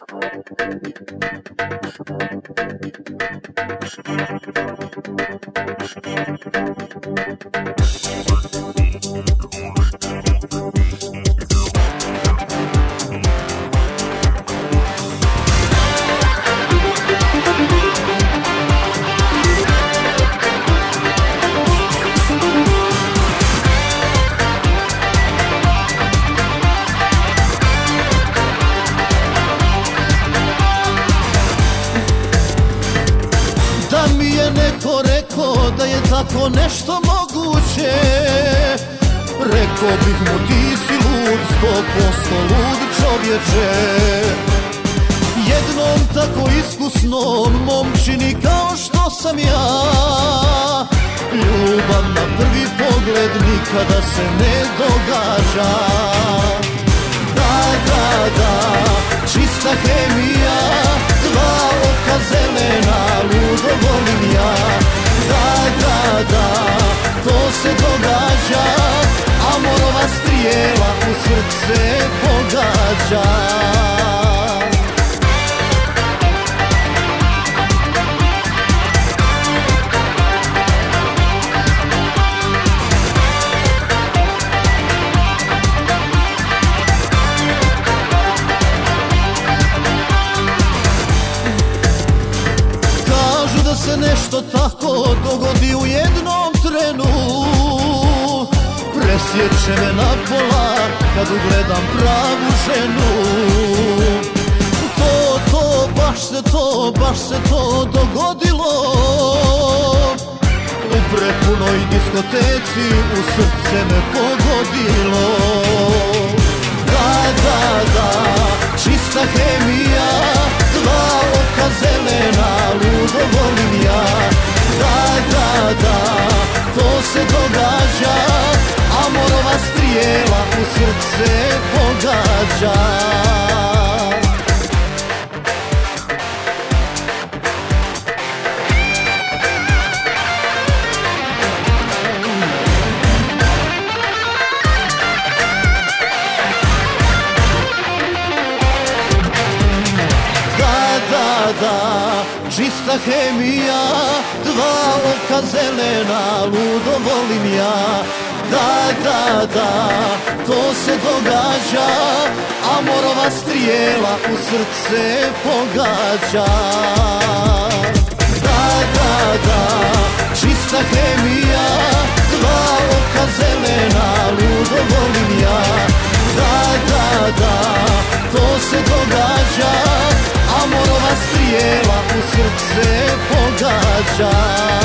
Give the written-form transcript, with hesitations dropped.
Neko rekao da je tako nešto moguće, rekao bih mu ti si lud, 100% lud čovječe. Jednom tako iskusnom momčini kao što sam ja, ljubav na prvi pogled nikada se ne događa. Da, čista hemija, dva oka zelena, ludo volim ja. Da, to se događa, amorova strijela u srce pogađa. Se nešto tako dogodi u jednom trenu, presjeće me na pola kad ugledam pravu ženu. Baš se to dogodilo u prepunoj diskoteci, u srce me pogodilo. Da, čista hemija, dva oka zelena, ludo volim ja. Da, to se događa, amorova strijela u srce pogađa. Da, čista hemija, dva oka zelena, ludo volim ja. Da, to se događa, amorova strijela u srce pogađa. Da, čista hemija, dva oka zelena, ludo volim ja. Da, to se događa, amorova strijela u srce pogađa.